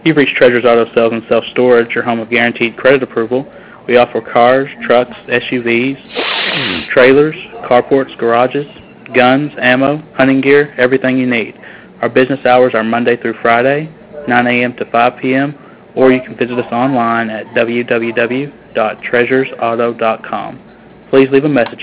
You've reached Treasures Auto Sales and Self-Storage, your home of guaranteed credit approval. We offer cars, trucks, SUVs, trailers, carports, garages, guns, ammo, hunting gear, everything you need. Our business hours are Monday through Friday, 9 a.m. to 5 p.m., or you can visit us online at www.treasuresauto.com. Please leave a message